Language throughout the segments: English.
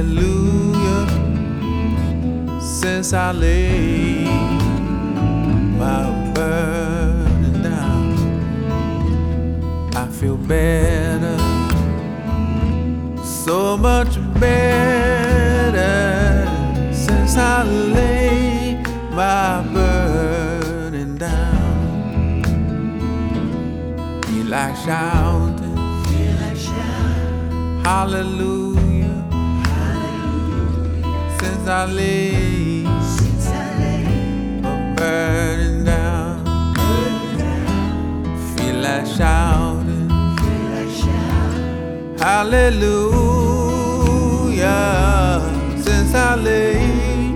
hallelujah, since I laid my burden down. I feel better, so much better, since I laid my burden down. Feel like shouting, hallelujah, since I laid my burden down. Feel like shouting, hallelujah, since I laid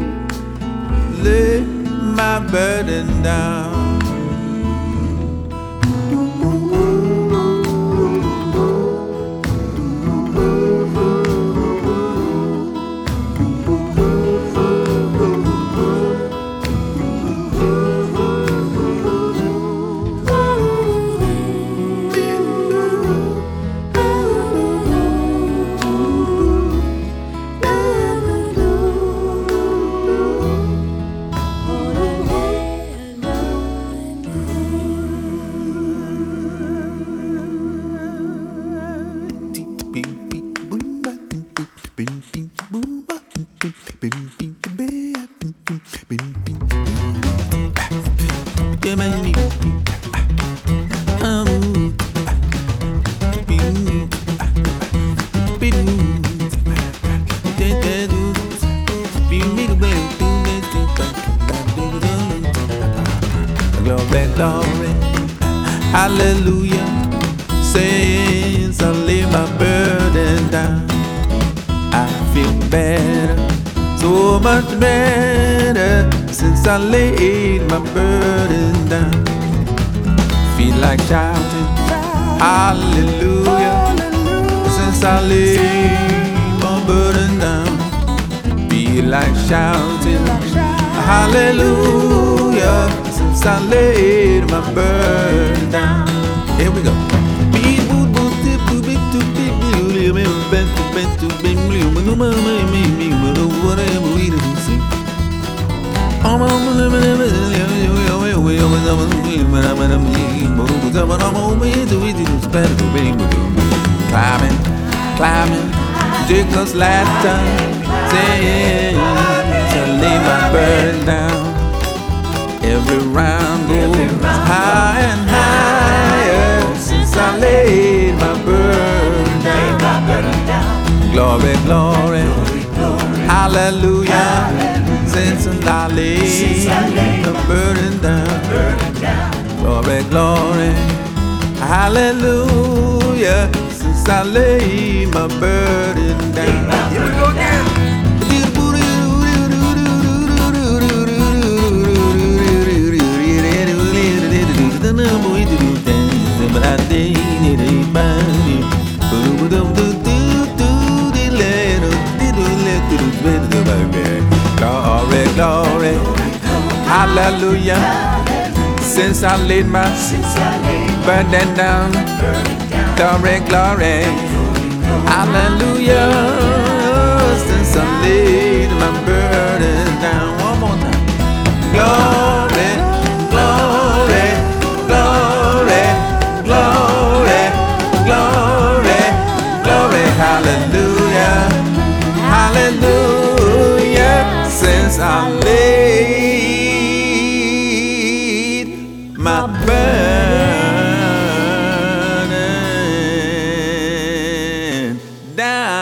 my burden down. Glory, glory, hallelujah, since I lay my burden down. I feel better, so much better, since I laid my burden down. Feel like shouting, hallelujah, since I laid my burden down. Feel like shouting, hallelujah, since I laid my burden down. Here we go. Climbing, climbing, Jacob's ladder, saying to lay my burden down. Every round goes higher and higher, since I laid my burden down. Glory, glory, hallelujah, since I laid my burden down. Glory, glory, hallelujah, since I laid my burden down. Here we go again. Glory, glory, hallelujah, since I laid my burden down. Glory, glory, hallelujah, since I laid my burden down. One more time. Glory, glory, glory, glory, glory, glory, hallelujah, hallelujah, since I laid my burden down.